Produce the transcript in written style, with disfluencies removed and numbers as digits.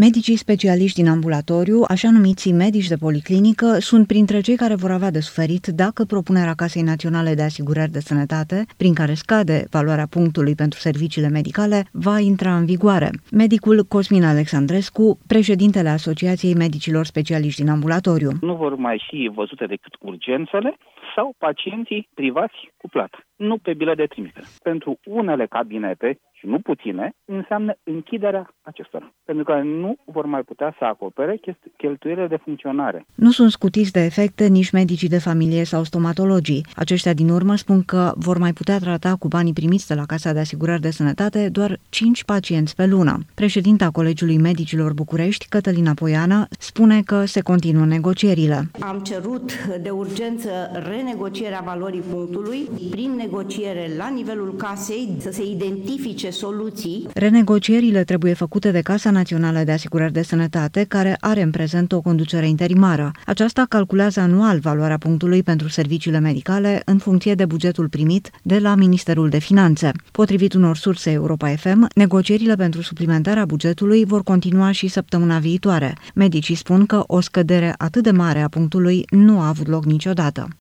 Medicii specialiști din ambulatoriu, așa numiții medici de policlinică, sunt printre cei care vor avea de suferit dacă propunerea Casei Naționale de Asigurări de Sănătate, prin care scade valoarea punctului pentru serviciile medicale, va intra în vigoare. Medicul Cosmin Alexandrescu, președintele Asociației Medicilor Specialiști din Ambulatoriu. Nu vor mai fi văzute decât urgențele sau pacienții privați cu plată, nu pe bilet de trimitere. Pentru unele cabinete, și nu puține, înseamnă închiderea acestora, pentru că nu vor mai putea să acopere cheltuielile de funcționare. Nu sunt scutiți de efecte nici medicii de familie sau stomatologii. Aceștia din urmă spun că vor mai putea trata cu banii primiți de la Casa de Asigurări de Sănătate doar 5 pacienți pe lună. Președinta Colegiului Medicilor București, Cătălina Poiană, spune că se continuă negocierile. Am cerut de urgență renegocierea valorii punctului, prin negociere la nivelul casei să se identifice soluții. Renegocierile trebuie făcute de Casa Națională de Asigurări de Sănătate, care are în prezent o conducere interimară. Aceasta calculează anual valoarea punctului pentru serviciile medicale în funcție de bugetul primit de la Ministerul de Finanțe. Potrivit unor surse Europa FM, negocierile pentru suplimentarea bugetului vor continua și săptămâna viitoare. Medicii spun că o scădere atât de mare a punctului nu a avut loc niciodată.